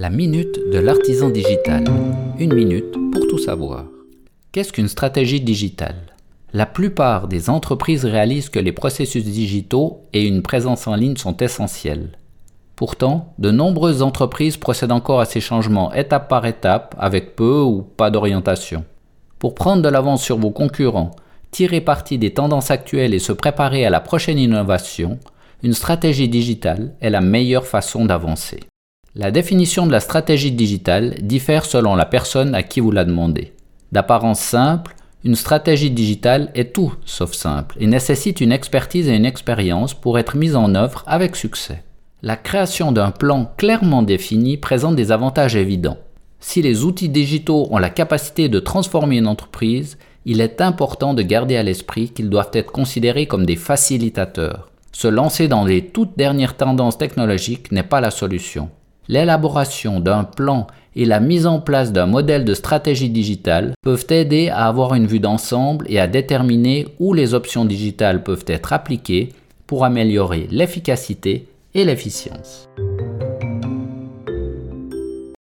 La minute de l'artisan digital. Une minute pour tout savoir. Qu'est-ce qu'une stratégie digitale? La plupart des entreprises réalisent que les processus digitaux et une présence en ligne sont essentiels. Pourtant, de nombreuses entreprises procèdent encore à ces changements étape par étape avec peu ou pas d'orientation. Pour prendre de l'avance sur vos concurrents, tirer parti des tendances actuelles et se préparer à la prochaine innovation, une stratégie digitale est la meilleure façon d'avancer. La définition de la stratégie digitale diffère selon la personne à qui vous la demandez. D'apparence simple, une stratégie digitale est tout sauf simple et nécessite une expertise et une expérience pour être mise en œuvre avec succès. La création d'un plan clairement défini présente des avantages évidents. Si les outils digitaux ont la capacité de transformer une entreprise, il est important de garder à l'esprit qu'ils doivent être considérés comme des facilitateurs. Se lancer dans les toutes dernières tendances technologiques n'est pas la solution. L'élaboration d'un plan et la mise en place d'un modèle de stratégie digitale peuvent aider à avoir une vue d'ensemble et à déterminer où les options digitales peuvent être appliquées pour améliorer l'efficacité et l'efficience.